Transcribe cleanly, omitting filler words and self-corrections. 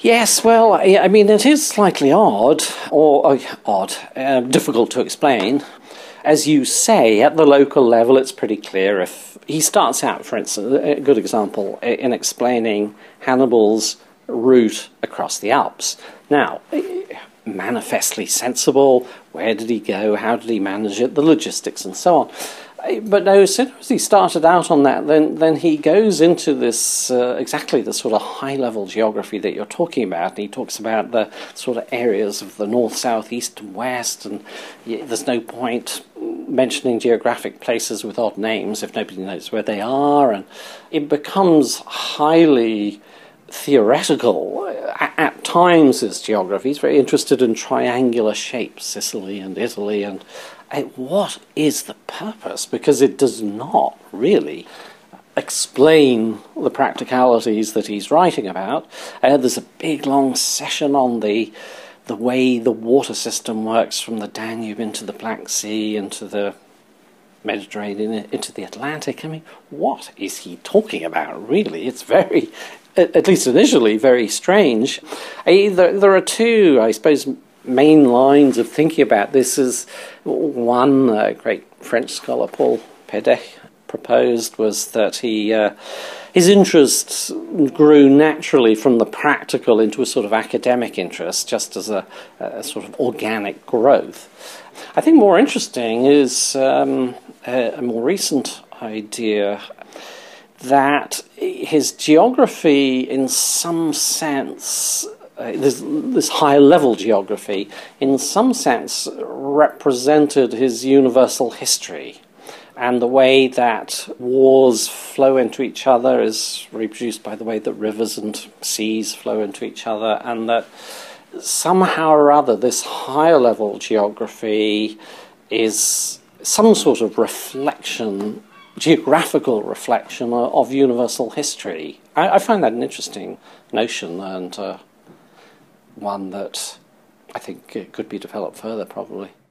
Yes, well, I mean, it is slightly odd, or difficult to explain. As you say, at the local level, it's pretty clear. If he starts out, for instance, a good example, in explaining Hannibal's route across the Alps. Now, manifestly sensible, where did he go, how did he manage it, the logistics and so on. But no, as soon as he started out on that, then he goes into this, exactly the sort of high-level geography that you're talking about, and he talks about the sort of areas of the north, south, east and west, and there's no point mentioning geographic places with odd names if nobody knows where they are, and it becomes highly theoretical. At times, his geography is very interested in triangular shapes, Sicily and Italy, and what is the purpose? Because it does not really explain the practicalities that he's writing about. There's a big, long session on the way the water system works from the Danube into the Black Sea, into the Mediterranean, into the Atlantic. I mean, what is he talking about, really? It's very, at least initially, very strange. There are two, I suppose, main lines of thinking about this. Is one great French scholar, Paul Pédet, proposed was that his interests grew naturally from the practical into a sort of academic interest, just as a sort of organic growth. I think more interesting is a more recent idea that his geography, in some sense, this high-level geography, in some sense, represented his universal history. And the way that wars flow into each other is reproduced by the way that rivers and seas flow into each other, and that somehow or other this higher-level geography is some sort of reflection, geographical reflection of universal history. I find that an interesting notion, and one that I think could be developed further, probably.